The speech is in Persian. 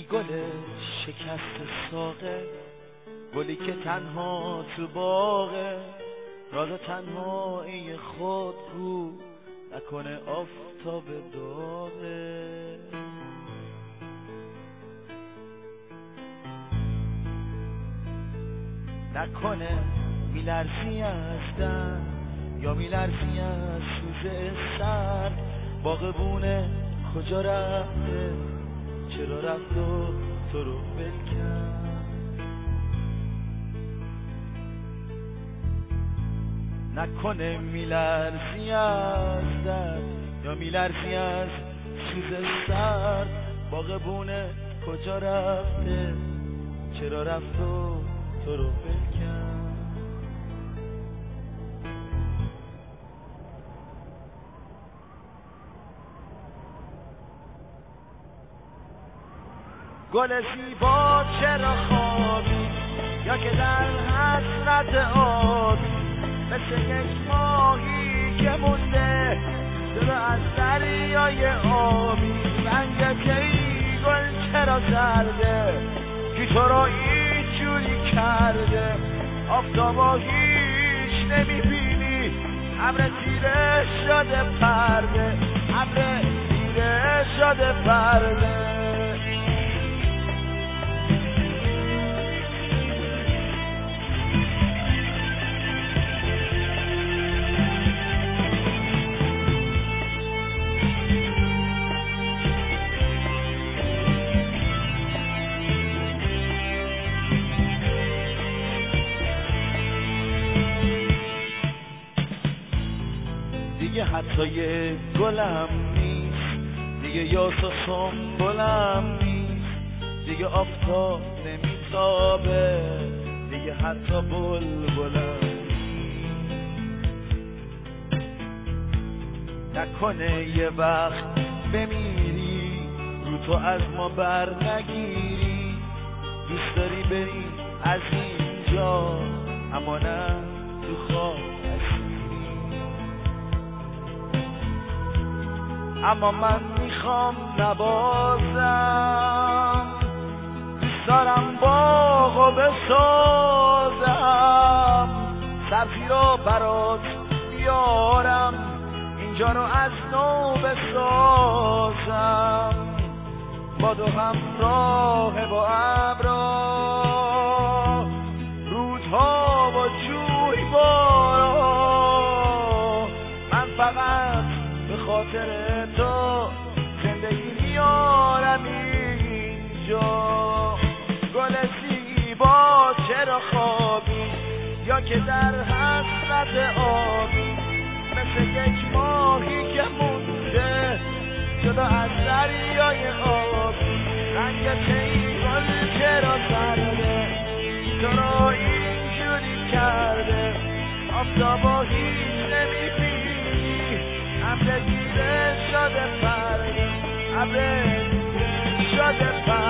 گل شکست ساقه، گلی که تنها تو باغه، راز تنهایی خود گو نکنه آفتاب داغه. نکنه میلرزی از دن یا میلرزی از سوز سر، باغبونه کجا رفته، چرا رفت و تو رو ول کرد. نکنه میلرزی از دن یا میلرزی از سوز سر، باغبونه کجا رفته، چرا رفت و تو رو ول کرد. گل زیبا چرا خوابی یا که در حسرت آبی، مثل یک ماهی که مونده جلو از دریای آبی. رنگ ای گل چرا زرده، کی تو رو اینجوری کرده، آفتابا هیچ نمیبینی، ابر تیره شده پرده، ابر تیره شده پرده. دیگه حتی یه گلم نیست، دیگه یاس و سنبلم نیست، دیگه آفتاب نمیتابه، دیگه حتی بلبلم نیست. نکنه یه وقت بمیری رو تو از ما بر نگیری، دوست داری بری از اینجا اما نه تو خواب، اما من میخوام نبازم، دوست دارم باغو بسازم، سبزی رو برات بیارم، اینجا رو از نو بسازم، با دو همراه با ابرا، رودها و جویبارا. من فقط به خاطر تو زندگی میارم اینجا. گل زیبا چرا خوابی یا که در حسرت آبی، مثل یک ماهی که مونده جدا از دریای آبی. رنگ ای گل چرا زرده، تو رو اینجوری کرده، آفتابا هیچ نمیبینی، ابر تیره شده پرده، ابر تیره شده پرده.